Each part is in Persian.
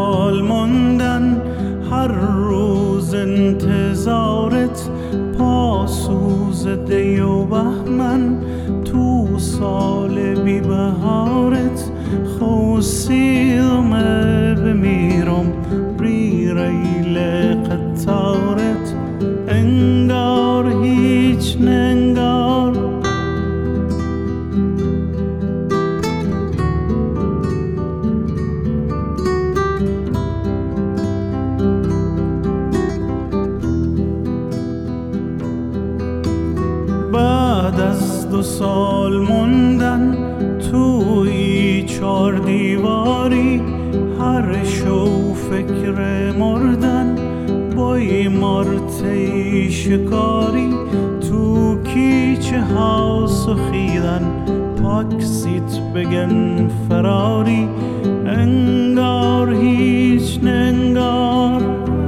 سال موندن، هر روز انتظارت پاسوزده و بهمن، تو سال بی بهارت خوصیدمه بمیرم ری ریل قطارت، انگار هیچ ننگار. بعد از 2 سال موندن توی 4 دیواری، هر شو فکر مردن بای مارتی شکاری، تو کیچه ها سخیدن پاکسیت بگن فراری، انگار هیچ ننگار.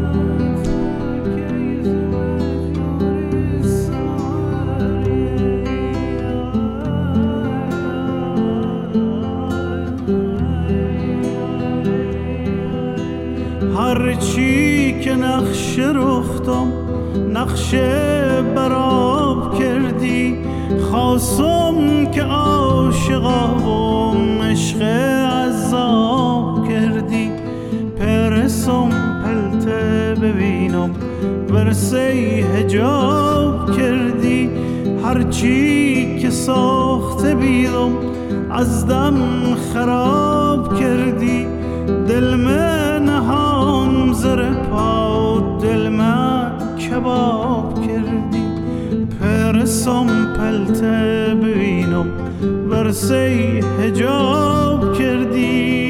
هرچی که نقشه رختم نقشه براب کردی، خواستم که عاشقام عشق عذاب کردی، پرسم پلته ببینم ورسه حجاب کردی، هرچی که ساخته بیدم از دم خراب کردی، دل من نهام زر پا دل من کباب کردی، پرسم پلته ببینم ورسه حجاب کردی.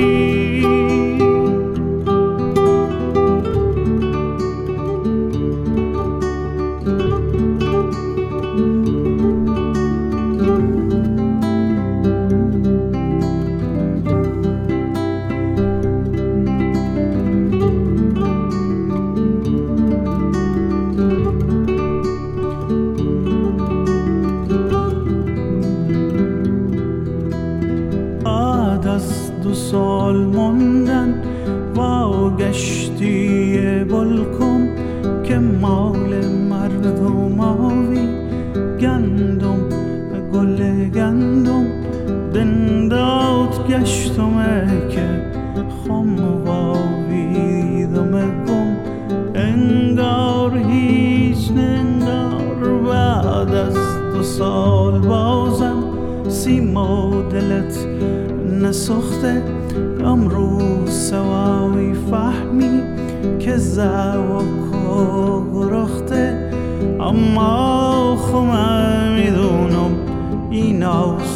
از 2 سال موندن واگشتی بلکم که مال مردم آوی، گندم گل گندم دندات گشتم که خم واویدم گم، انگار هیچ ننگار. بعد از 2 سال بازم سیما دلت نسخته، امروز سواوی فهمی که زوکا گرخته، اما خمه میدونم این